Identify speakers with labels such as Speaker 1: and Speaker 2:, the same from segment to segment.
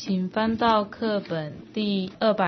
Speaker 1: 请翻到课本第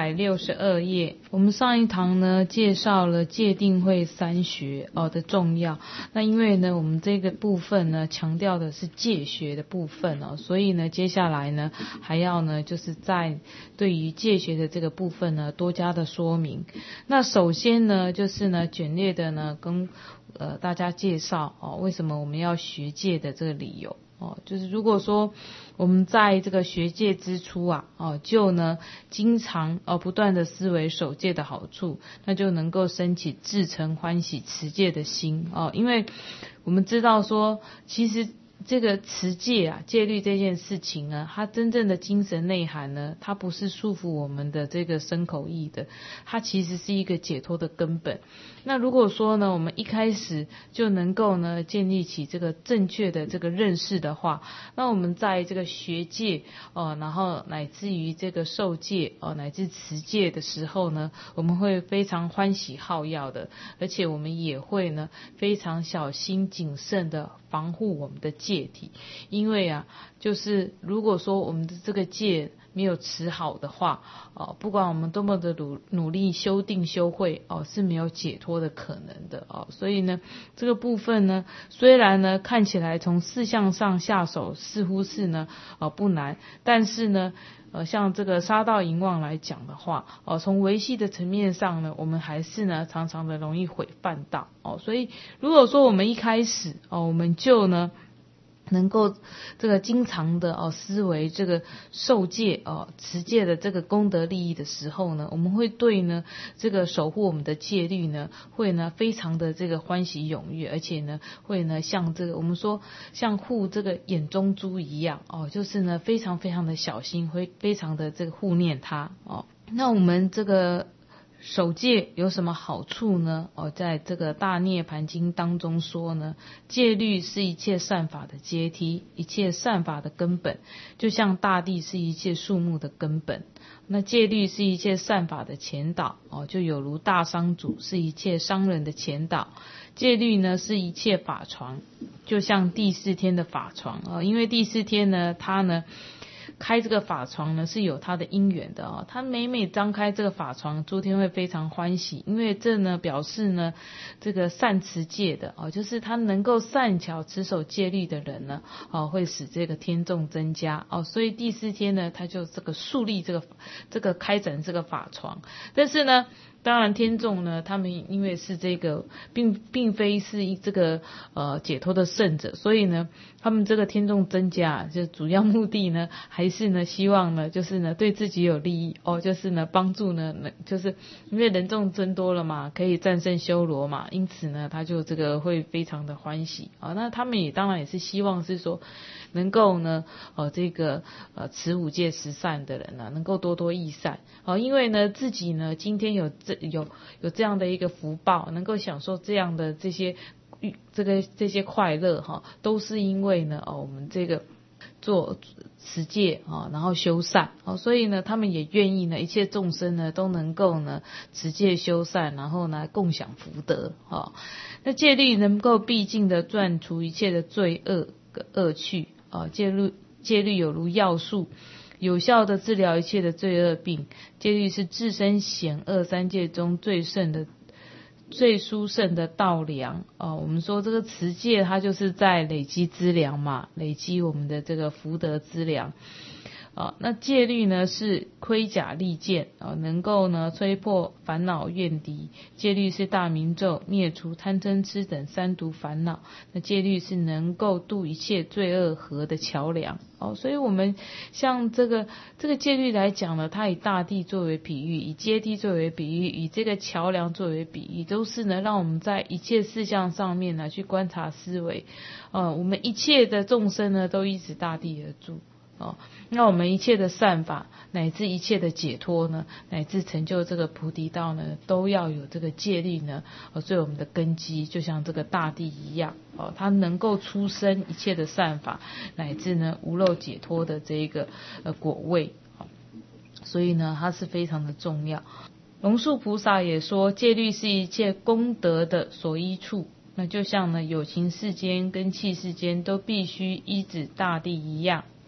Speaker 1: 262页。我们上一堂呢介绍了戒定慧三学的重要。那因为呢我们这个部分呢强调的是戒学的部分所以呢接下来呢还要呢就是在对于戒学的这个部分呢多加的说明。那首先呢就是呢简略的呢跟大家介绍为什么我们要学戒的这个理由。就是如果说我们在这个学戒之初就呢经常不断的思维守戒的好处，那就能够升起至诚欢喜持戒的心因为我们知道说其实这个持戒戒律这件事情呢，它真正的精神内涵呢，它不是束缚我们的这个身口意的，它其实是一个解脱的根本。那如果说呢，我们一开始就能够呢建立起这个正确的这个认识的话，那我们在这个学戒然后乃至于这个受戒乃至持戒的时候呢，我们会非常欢喜好乐的，而且我们也会呢非常小心谨慎的防护我们的戒体。因为就是如果说我们的这个戒没有持好的话不管我们多么的努力修定修慧是没有解脱的可能的所以呢这个部分呢虽然呢看起来从四项上下手似乎是呢不难，但是呢像这个杀盗淫妄来讲的话从维系的层面上呢，我们还是呢常常的容易毁犯到所以如果说我们一开始我们就呢能够这个经常的思维这个受戒持戒的这个功德利益的时候呢，我们会对呢这个守护我们的戒律呢会呢非常的这个欢喜踊跃，而且呢会呢像这个我们说像护这个眼中珠一样就是呢非常非常的小心，会非常的这个护念它那我们这个守戒有什么好处呢？在这个大涅盘经当中说呢，戒律是一切善法的阶梯，一切善法的根本，就像大地是一切树木的根本。那戒律是一切善法的前导就有如大商主是一切商人的前导。戒律呢是一切法床，就像第四天的法床因为第四天呢它呢开这个法床呢是有它的因缘的他每张开这个法床，诸天会非常欢喜，因为这呢表示呢这个善持戒的就是他能够善巧持守戒律的人呢会使这个天众增加所以第四天呢他就这个树立这个开展这个法床。但是呢当然天众呢他们因为是这个并非是这个解脱的圣者，所以呢他们这个天众增加就主要目的呢还是呢希望呢就是呢对自己有利益就是呢帮助呢就是因为人众增多了嘛，可以战胜修罗嘛，因此呢他就这个会非常的欢喜那他们也当然也是希望是说能够呢这个持五戒十善的人能够多多益善因为呢自己呢今天有这样的一个福报，能够享受这样的这些快乐都是因为呢我们这个做持戒然后修善所以呢他们也愿意呢一切众生呢都能够呢持戒修善，然后呢共享福德那戒律能够毕竟的断除一切的罪恶恶趣戒律有如药树，有效的治疗一切的罪恶病。戒律是自身险恶三界中最殊胜的道粮我们说这个持戒它就是在累积资粮嘛，累积我们的这个福德资粮那戒律呢是盔甲利剑能够呢摧破烦恼怨敌。戒律是大明咒，灭除贪嗔痴等三毒烦恼。那戒律是能够度一切罪恶河的桥梁所以我们像这个戒律来讲呢，它以大地作为比喻，以阶梯作为比喻，以这个桥梁作为比喻，都是呢让我们在一切事项上面呢去观察思维我们一切的众生呢都依止大地而住那我们一切的善法乃至一切的解脱呢，乃至成就这个菩提道呢，都要有这个戒律呢作为我们的根基，就像这个大地一样它能够出生一切的善法，乃至呢无漏解脱的这一个果位所以呢它是非常的重要。龙树菩萨也说，戒律是一切功德的所依处，那就像呢有情世间跟器世间都必须依止大地一样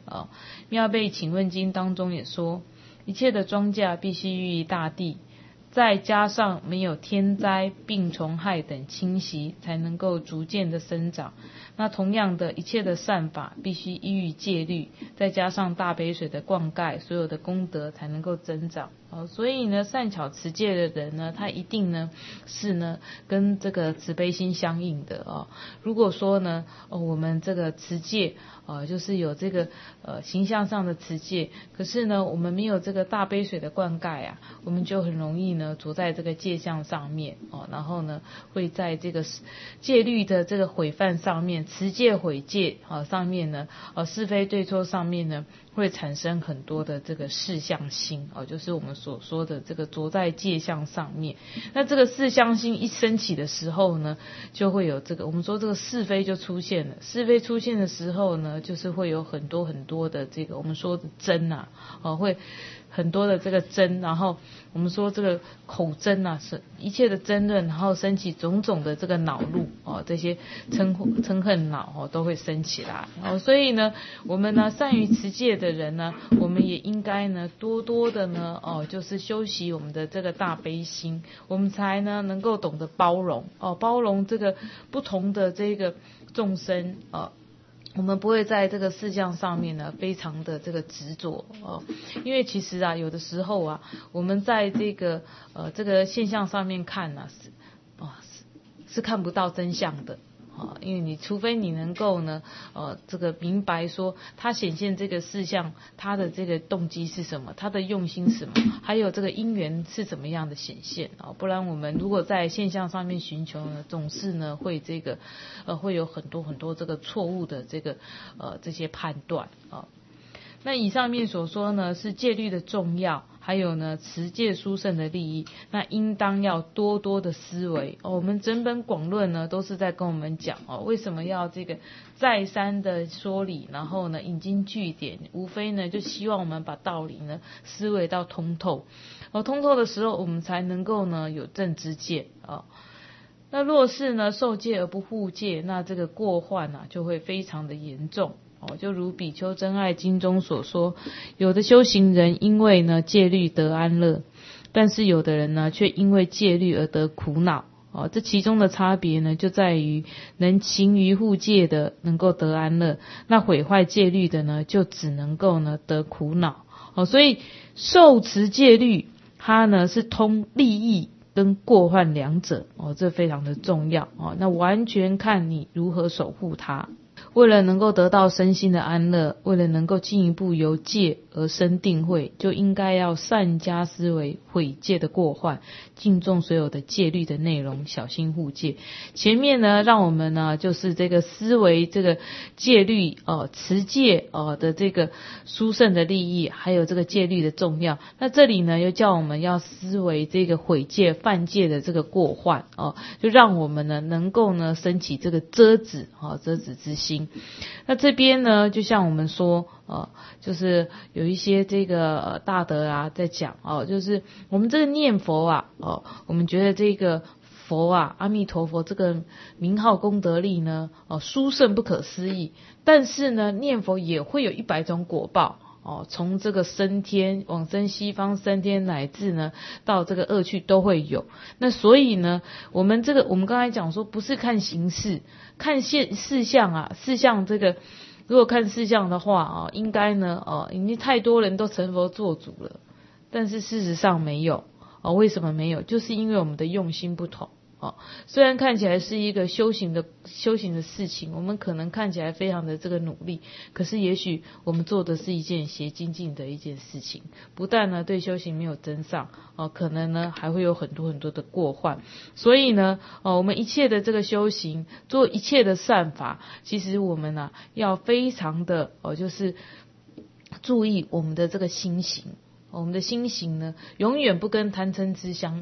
Speaker 1: 妙备请问经当中也说，一切的庄稼必须寓于大地，再加上没有天灾、病虫害等侵袭，才能够逐渐的生长。那同样的，一切的善法必须依于戒律，再加上大杯水的灌溉，所有的功德才能够增长。所以呢，善巧持戒的人呢，他一定呢是呢跟这个慈悲心相应的。如果说呢，我们这个持戒就是有这个形象上的持戒，可是呢我们没有这个大杯水的灌溉啊，我们就很容易呢着在这个戒相上面然后呢会在这个戒律的这个毁犯上面，持戒毁戒上面呢是非对错上面呢会产生很多的这个事相心就是我们所说的这个着在戒相上面。那这个事相心一升起的时候呢，就会有这个我们说这个是非就出现了。是非出现的时候呢，就是会有很多很多的这个我们说的争会很多的这个争，然后我们说这个口争是一切的争论，然后升起种种的这个恼怒这些嗔恨恼都会升起来所以呢，我们呢善于持戒的人呢，我们也应该呢多多的呢就是修习我们的这个大悲心，我们才呢能够懂得包容包容这个不同的这个众生我们不会在这个事项上面呢非常的这个执着因为其实有的时候我们在这个现象上面看是看不到真相的因为你除非你能够呢这个明白说他显现这个事项他的这个动机是什么，他的用心是什么，还有这个因缘是怎么样的显现不然我们如果在现象上面寻求呢，总是呢会这个会有很多很多这个错误的这个这些判断那以上面所说呢是戒律的重要，还有呢持戒殊胜的利益，那应当要多多的思维我们整本广论呢都是在跟我们讲为什么要这个再三的说理，然后呢引经据典，无非呢就希望我们把道理呢思维到通透通透的时候，我们才能够呢有正知见那若是呢受戒而不护戒，那这个过患就会非常的严重就如比丘真爱经中所说，有的修行人因为呢戒律得安乐，但是有的人呢却因为戒律而得苦恼这其中的差别呢就在于能勤于护戒的能够得安乐，那毁坏戒律的呢就只能够呢得苦恼所以受持戒律它呢是通利益跟过患两者这非常的重要那完全看你如何守护它。为了能够得到身心的安乐，为了能够进一步由戒而生定慧，就应该要善加思维毁戒的过患，敬重所有的戒律的内容，小心护戒。前面呢让我们呢就是这个思维这个戒律持戒的这个殊胜的利益，还有这个戒律的重要。那这里呢又叫我们要思维这个毁戒犯戒的这个过患就让我们呢能够呢升起这个遮止之心。那这边呢就像我们说就是有一些这个大德在讲就是我们这个念佛我们觉得这个佛阿弥陀佛这个名号功德力呢殊胜不可思议，但是呢念佛也会有100种果报从这个升天往生西方升天，乃至呢到这个恶趣都会有。那所以呢我们刚才讲说不是看形式，看事项事项这个如果看事项的话应该呢已经太多人都成佛做主了，但是事实上没有为什么没有？就是因为我们的用心不同虽然看起来是一个修行的事情，我们可能看起来非常的这个努力，可是也许我们做的是一件邪精进的一件事情，不但呢对修行没有增上可能呢还会有很多很多的过患。所以呢我们一切的这个修行，做一切的善法，其实我们要非常的就是注意我们的这个心行。我们的心行呢永远不跟贪嗔痴相应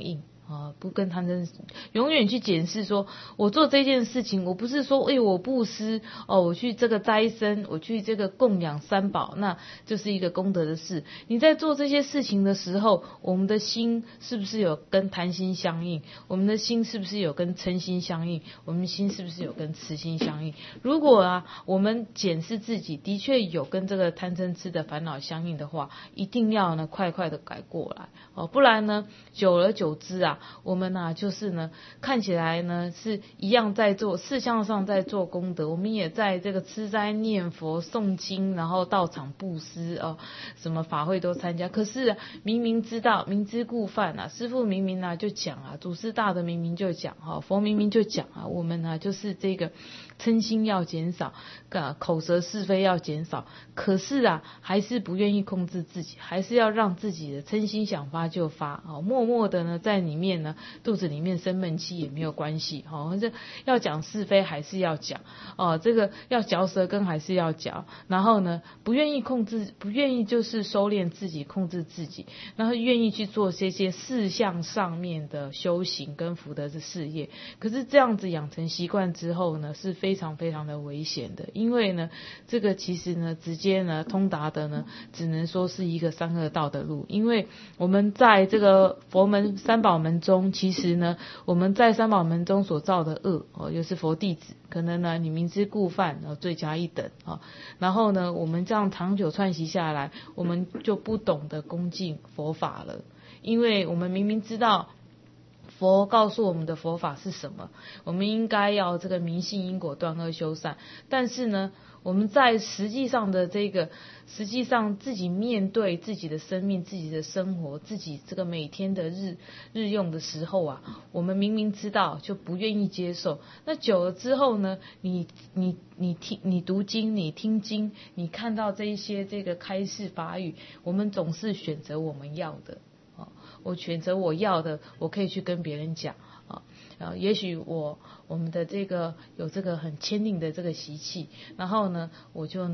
Speaker 1: 不跟贪嗔，永远去检视说，我做这件事情，我不是说，我布施，我去这个斋僧，我去这个供养三宝，那就是一个功德的事。你在做这些事情的时候，我们的心是不是有跟贪心相应？我们的心是不是有跟嗔心相应？我们的心是不是有跟痴心相应？如果我们检视自己的确有跟这个贪嗔痴的烦恼相应的话，一定要呢快快的改过来，不然呢久而久之我们就是呢看起来呢是一样在做事项上在做功德，我们也在这个吃斋念佛诵经，然后到场布施什么法会都参加，可是明明知道明知故犯师父明明就讲祖师大德明明就讲佛明明就讲我们就是这个嗔心要减少，口舌是非要减少，可是还是不愿意控制自己，还是要让自己的嗔心想发就发，默默的呢在里面呢肚子里面生闷气也没有关系，这要讲是非还是要讲，这个要嚼舌根还是要嚼，然后呢不愿意控制，不愿意就是收敛自己控制自己，然后愿意去做这些事项上面的修行跟福德的事业，可是这样子养成习惯之后呢是非常非常的危险的，因为呢这个其实呢直接呢通达的呢只能说是一个三恶道的路，因为我们在这个佛门三宝门中，其实呢我们在三宝门中所造的恶又是佛弟子，可能呢你明知故犯罪加一等然后呢我们这样长久串习下来，我们就不懂得恭敬佛法了，因为我们明明知道佛告诉我们的佛法是什么，我们应该要这个明信因果断恶修善，但是呢我们在实际上自己面对自己的生命、自己的生活、自己这个每天的日用的时候我们明明知道就不愿意接受，那久了之后呢，你读经，你听经，你看到这一些这个开示法语，我们总是选择我们要的，我选择我要的，我可以去跟别人讲也许我们的这个有这个很坚定的这个习气，然后呢我就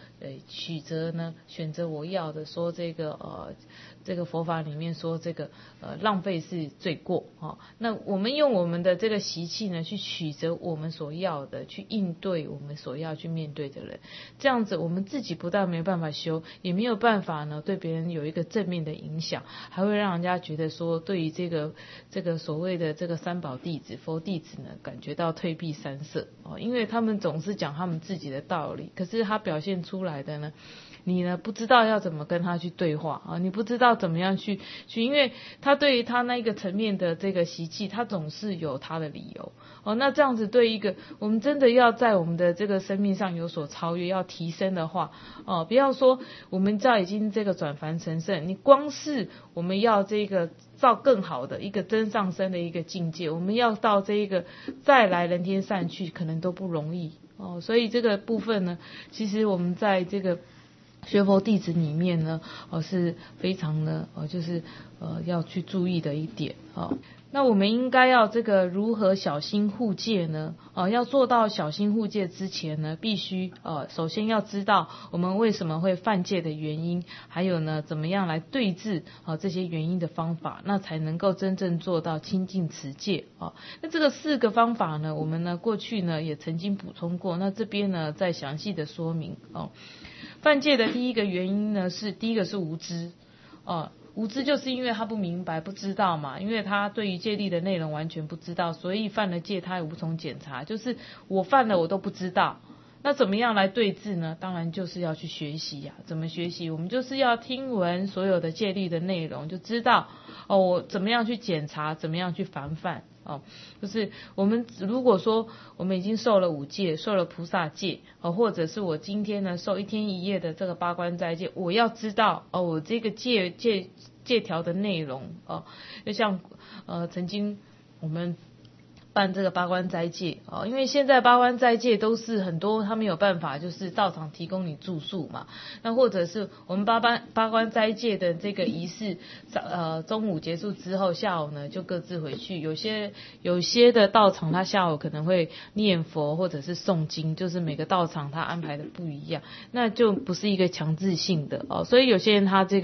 Speaker 1: 选择我要的，说这个佛法里面说这个浪费是罪过那我们用我们的这个习气呢去取择我们所要的，去应对我们所要去面对的人，这样子我们自己不但没有办法修，也没有办法呢对别人有一个正面的影响，还会让人家觉得说对于这个所谓的这个三宝弟子佛弟子呢感觉到退避三舍因为他们总是讲他们自己的道理，可是他表现出来的呢你呢不知道要怎么跟他去对话你不知道怎么样去，因为他对于他那个层面的这个习气，他总是有他的理由那这样子对一个我们真的要在我们的这个生命上有所超越，要提升的话不要说我们已经这个转凡成圣，你光是我们要这个造更好的一个真上升的一个境界，我们要到这一个再来人天善去可能都不容易所以这个部分呢，其实我们在这个学佛弟子里面呢是非常的就是要去注意的一点那我们应该要这个如何小心护戒呢要做到小心护戒之前呢，必须首先要知道我们为什么会犯戒的原因，还有呢怎么样来对治这些原因的方法，那才能够真正做到清净持戒那这个4个方法呢，我们呢过去呢也曾经补充过，那这边呢再详细的说明犯戒的第一个原因呢第一个是无知无知就是因为他不明白不知道嘛，因为他对于戒律的内容完全不知道，所以犯了戒他也无从检查，就是我犯了我都不知道，那怎么样来对治呢？当然就是要去学习怎么学习？我们就是要听闻所有的戒律的内容，就知道我怎么样去检查，怎么样去防范就是我们如果说我们已经受了5戒，受了菩萨戒或者是我今天呢受1天1夜的这个八关斋戒，我要知道我这个戒条的内容就像曾经我们办这个八关斋戒因为现在八关斋戒都是很多他没有办法就是道场提供你住宿嘛，那或者是我们八关斋戒的这个仪式中午结束之后，下午呢就各自回去，有些的道场他下午可能会念佛或者是诵经，就是每个道场他安排的不一样，那就不是一个强制性的所以有些人他这个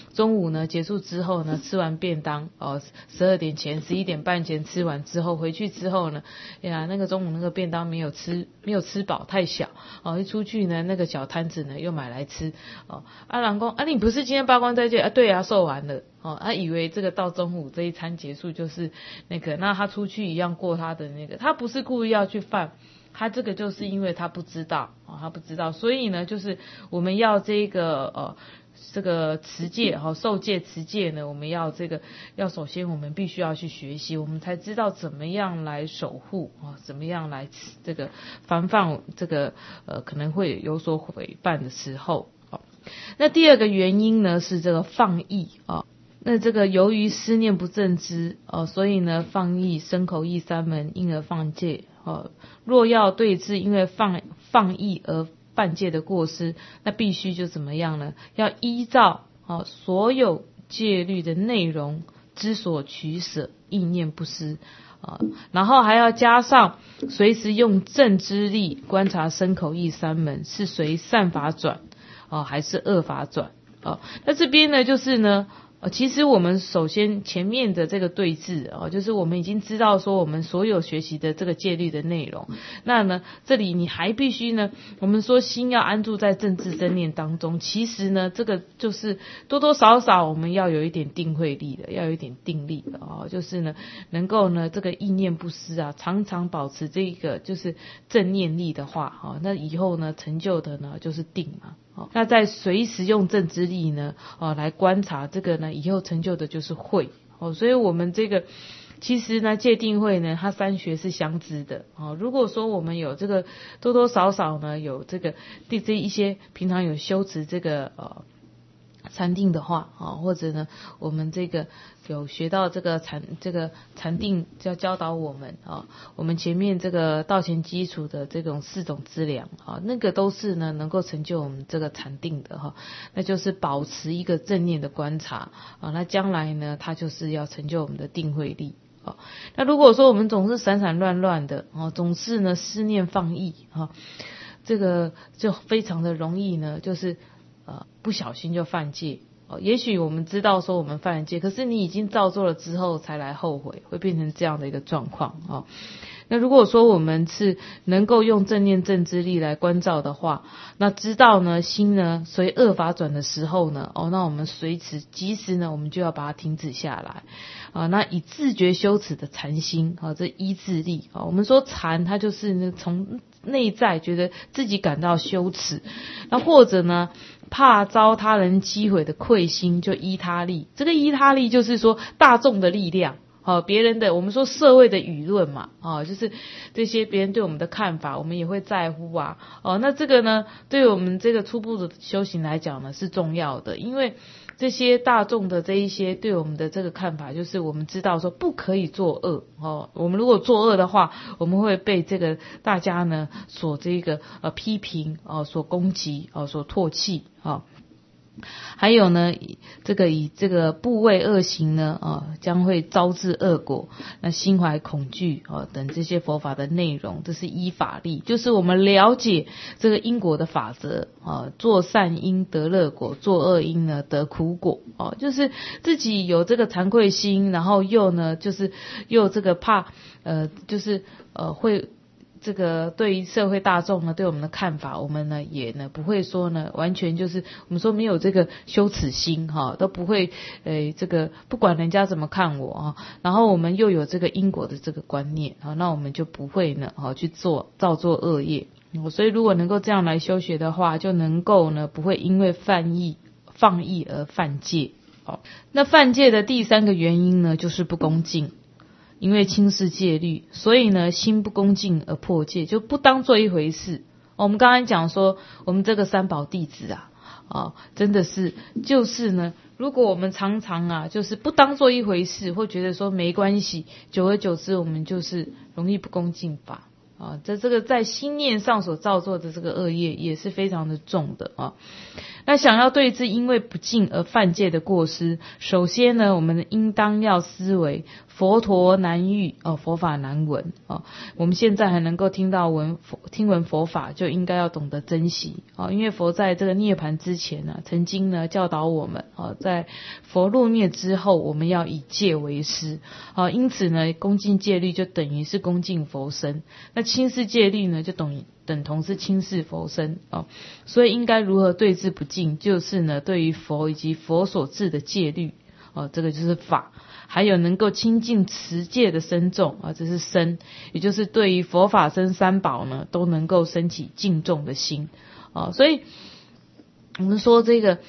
Speaker 1: 中午呢结束之后呢，吃完便当12点前11点半前吃完之后，回去之后呢，那个中午那个便当没有吃饱，太小一出去呢那个小摊子呢又买来吃人说你不是今天八关斋戒对啊，受完了他以为这个到中午这一餐结束就是那个，那他出去一样过他的那个，他不是故意要去犯，他这个就是因为他不知道所以呢就是我们要这个这个持戒受戒持戒呢，我们要首先我们必须要去学习，我们才知道怎么样来守护怎么样来这个防范这个可能会有所毁谤的时候那第二个原因呢是这个放逸那这个由于思念不正知所以呢放逸身口意三门，因而犯戒若要对治因为放逸而犯戒的过失，那必须就怎么样呢？要依照所有戒律的内容知所取舍，意念不失然后还要加上随时用正知力观察身口意三门是随善法转还是恶法转那这边呢就是呢其实我们首先前面的这个对治就是我们已经知道说我们所有学习的这个戒律的内容，那呢这里你还必须呢我们说心要安住在正知正念当中，其实呢这个就是多多少少我们要有一点定慧力的，要有一点定力的就是呢能够呢这个意念不失常常保持这个就是正念力的话那以后呢成就的呢就是定嘛那在随时用正知力呢来观察这个呢以后成就的就是慧所以我们这个其实呢戒定慧呢它三学是相知的如果说我们有这个多多少少呢有这个这一些平常有修持这个禅定的话或者呢我们这个有学到这个禅定要教导我们我们前面这个道前基础的这种4种资粮那个都是呢能够成就我们这个禅定的那就是保持一个正念的观察那将来呢它就是要成就我们的定慧力那如果说我们总是散散乱乱的总是呢思念放逸这个就非常的容易呢就是不小心就犯戒也许我们知道说我们犯了戒，可是你已经照做了之后才来后悔，会变成这样的一个状况那如果说我们是能够用正念正知力来观照的话，那知道呢心呢随恶法转的时候呢那我们及时呢我们就要把它停止下来那以自觉修持的禅心这依自力我们说禅它就是呢从内在觉得自己感到羞耻，那或者呢怕遭他人击毁的愧心，就依他力。这个依他力就是说大众的力量别人的我们说社会的舆论嘛就是这些别人对我们的看法我们也会在乎那这个呢对我们这个初步的修行来讲呢是重要的，因为这些大众的这一些对我们的这个看法，就是我们知道说不可以作恶我们如果作恶的话，我们会被这个大家呢所这个批评所攻击所唾弃还有呢以这个部位恶行呢将会招致恶果，那心怀恐惧等这些佛法的内容，这是依法力，就是我们了解这个因果的法则做善因得乐果，做恶因呢得苦果就是自己有这个惭愧心，然后又这个怕就是会这个对于社会大众呢对我们的看法，我们呢也呢不会说呢完全就是我们说没有这个羞耻心都不会这个不管人家怎么看我然后我们又有这个因果的这个观念那我们就不会呢去造作恶业所以如果能够这样来修学的话，就能够呢不会因为放逸而犯戒那犯戒的第3个原因呢就是不恭敬，因为轻视戒律，所以呢心不恭敬而破戒，就不当做一回事我们刚才讲说我们这个三宝弟子真的是就是呢如果我们常常就是不当做一回事，或觉得说没关系，久而久之我们就是容易不恭敬法这个在心念上所造作的这个恶业也是非常的重的那想要对治因为不敬而犯戒的过失，首先呢，我们应当要思维佛陀难遇佛法难闻我们现在还能够听闻佛法，就应该要懂得珍惜因为佛在这个涅槃之前呢，曾经呢教导我们在佛入灭之后，我们要以戒为师因此呢，恭敬戒律就等于是恭敬佛身，那轻视戒律呢，就等同是轻视佛身所以应该如何对治不敬，就是呢，对于佛以及佛所制的戒律这个就是法，还有能够亲近持戒的僧众这是身，也就是对于佛法僧三宝呢，都能够升起敬重的心所以我们说这个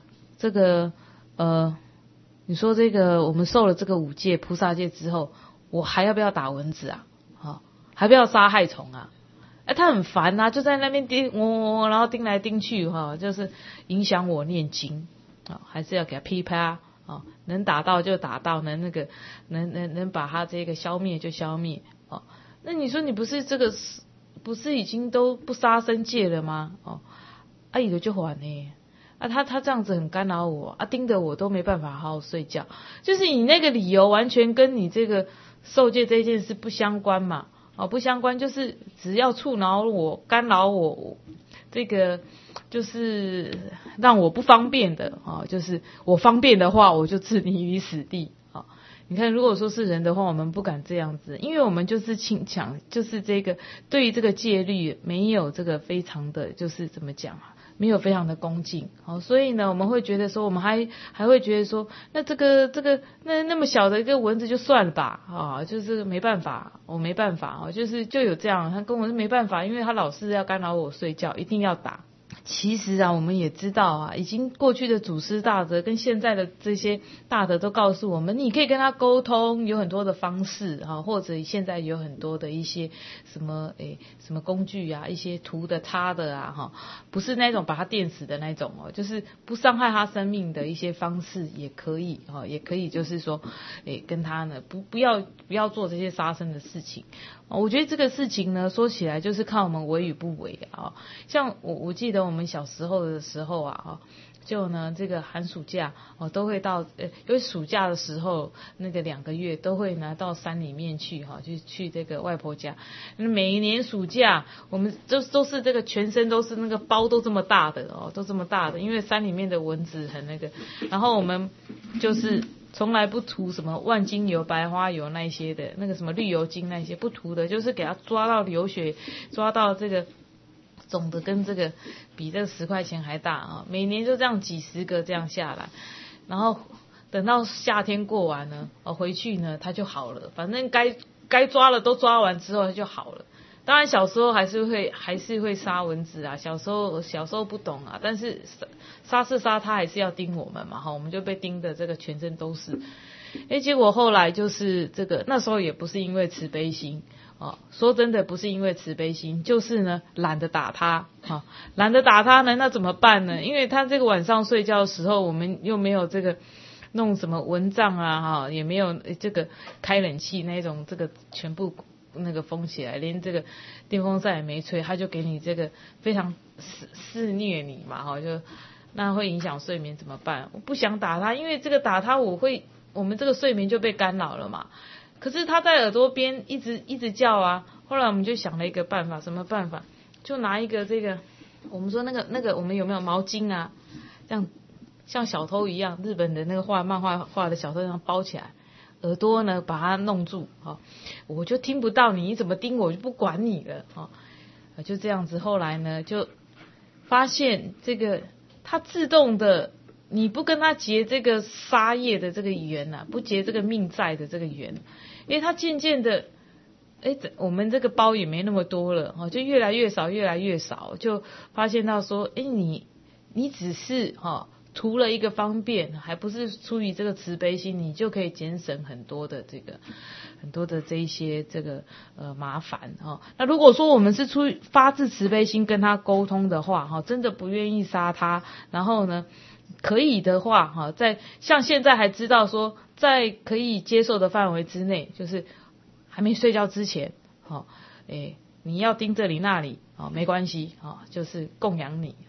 Speaker 1: 你说这个我们受了这个五戒菩萨戒之后，我还要不要打蚊子还不要杀害虫他很烦就在那边叮然后叮来叮去就是影响我念经还是要给他噼啪能打到就打到，能把他这个消灭就消灭那你说你不是已经都不杀生戒了吗有的就还呢他这样子很干扰我盯得我都没办法好好睡觉，就是你那个理由完全跟你这个受戒这件事不相关嘛不相关，就是只要触挠我干扰我这个就是让我不方便的就是我方便的话我就置你于死地你看如果说是人的话，我们不敢这样子，因为我们就是倾向就是这个对于这个戒律没有这个非常的就是怎么讲没有非常的恭敬所以呢我们会觉得说我们还会觉得说那这个那么小的一个蚊子就算了吧就是没办法我没办法就有这样，他跟我说没办法，因为他老是要干扰我睡觉，一定要打。其实我们也知道已经过去的祖师大德跟现在的这些大德都告诉我们，你可以跟他沟通，有很多的方式或者现在有很多的一些什么工具一些涂的擦的不是那种把他电死的那种就是不伤害他生命的一些方式也可以也可以就是说跟他呢不要做这些杀生的事情我觉得这个事情呢说起来就是看我们为与不为像我记得我们小时候的时候就呢这个寒暑假都会到因为暑假的时候那个2个月都会呢到山里面去去这个外婆家，每一年暑假我们都是这个全身都是那个包都这么大的都这么大的，因为山里面的蚊子很那个，然后我们就是从来不涂什么万金油白花油那些的，那个什么绿油精那些不涂的，就是给它抓到流血，抓到这个肿的跟这个比这个10块钱还大每年就这样几十个这样下来，然后等到夏天过完呢回去呢它就好了，反正该抓了都抓完之后它就好了。当然小时候还是会杀蚊子小时候不懂但是杀它还是要叮我们嘛我们就被叮的这个全身都是结果后来就是这个那时候也不是因为慈悲心说真的不是因为慈悲心，就是呢懒得打它懒得打它呢那怎么办呢？因为他这个晚上睡觉的时候我们又没有这个弄什么蚊帐也没有这个开冷气那种这个全部那个封起来，连这个电风扇也没吹，他就给你这个非常肆虐你嘛就那会影响睡眠怎么办？我不想打他，因为这个打他我们这个睡眠就被干扰了嘛。可是他在耳朵边一直叫后来我们就想了一个办法，什么办法？就拿一个这个我们说那个我们有没有毛巾这样像小偷一样，日本的那个漫画画的小偷一样包起来，耳朵呢把它弄住我就听不到你怎么叮我就不管你了就这样子。后来呢就发现这个它自动的，你不跟它结这个杀业的这个缘不结这个命债的这个缘，它渐渐的我们这个包也没那么多了就越来越少，就发现到说你只是图了一个方便，还不是出于这个慈悲心，你就可以节省很多的这一些这个麻烦那如果说我们是出于发自慈悲心跟他沟通的话真的不愿意杀他，然后呢可以的话在像现在还知道说在可以接受的范围之内，就是还没睡觉之前你要盯这里那里没关系就是供养你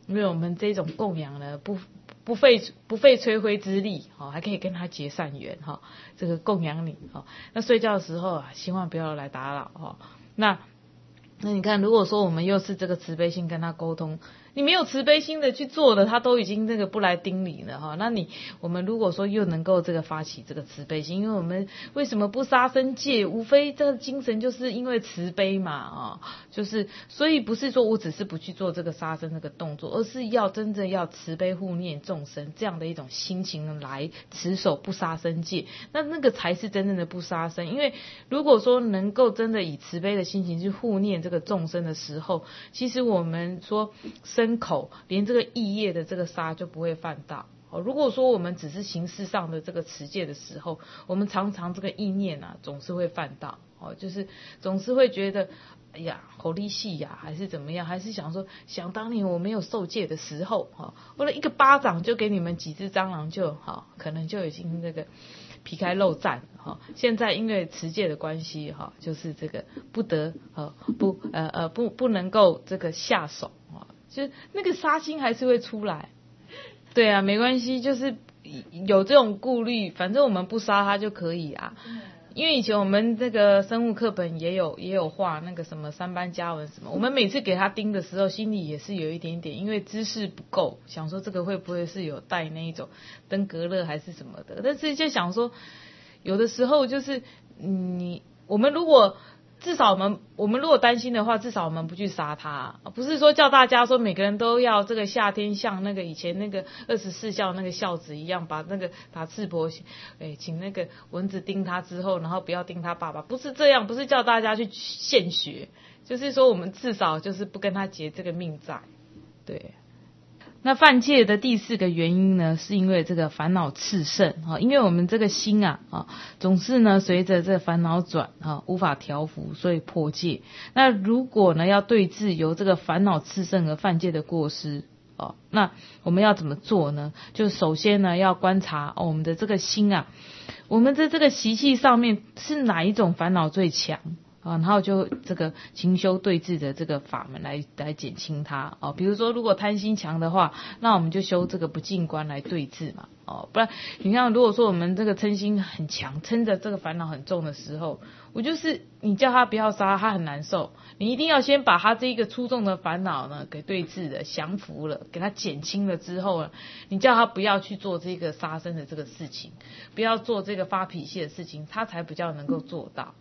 Speaker 1: 因为我们这种供养呢，不费吹灰之力，还可以跟他结善缘，这个供养你，那睡觉的时候啊，希望不要来打扰，那你看，如果说我们又是这个慈悲心跟他沟通，你没有慈悲心的去做的，他都已经这个不来盯你了哈。那我们如果说又能够这个发起这个慈悲心，因为我们为什么不杀生戒？无非这个精神就是因为慈悲嘛就是所以不是说我只是不去做这个杀生这个动作，而是要真正要慈悲护念众生这样的一种心情来持守不杀生戒，那个才是真正的不杀生。因为如果说能够真的以慈悲的心情去护念这个众生的时候，其实我们说身口连这个意业的这个杀就不会犯到。如果说我们只是形式上的这个持戒的时候，我们常常这个意念啊总是会犯到，就是总是会觉得哎呀好利息呀，还是怎么样，还是想说想当年我没有受戒的时候，为了一个巴掌就给你们几只蟑螂就可能就已经这个皮开肉绽，现在因为持戒的关系，就是这个不得不能够这个下手，就那个杀心还是会出来。对啊，没关系，就是有这种顾虑，反正我们不杀它就可以啊。因为以前我们这个生物课本也有画那个什么三班家文什么，我们每次给他盯的时候，心里也是有一点点，因为知识不够，想说这个会不会是有带那一种登革热还是什么的，但是就想说，有的时候就是我们如果至少我们如果担心的话，至少我们不去杀它，不是说叫大家说每个人都要这个夏天像那个以前那个24孝那个孝子一样，把赤膊请那个蚊子叮他之后，然后不要叮他爸爸，不是这样，不是叫大家去献血，就是说我们至少就是不跟他结这个命债，对。那犯戒的第4个原因呢，是因为这个烦恼炽盛，因为我们这个心总是呢随着这烦恼转无法调伏，所以破戒。那如果呢要对治由这个烦恼炽盛而犯戒的过失，那我们要怎么做呢？就首先呢要观察我们的这个心我们的这个习气上面是哪一种烦恼最强然后就这个勤修对治的这个法门来减轻它比如说如果贪心强的话，那我们就修这个不净观来对治嘛不然你看如果说我们这个嗔心很强，嗔着这个烦恼很重的时候，我就是你叫他不要杀，他很难受，你一定要先把他这一个粗重的烦恼呢给对治了，降服了，给他减轻了之后呢，你叫他不要去做这个杀生的这个事情，不要做这个发脾气的事情，他才比较能够做到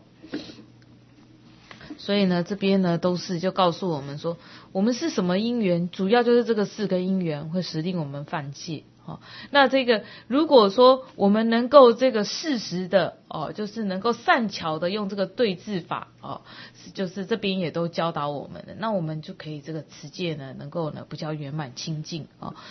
Speaker 1: 所以呢这边呢都是就告诉我们说，我们是什么因缘，主要就是这个4个因缘会使令我们犯戒那这个如果说我们能够这个适时的就是能够善巧的用这个对治法就是这边也都教导我们了，那我们就可以这个持戒呢能够呢比较圆满清净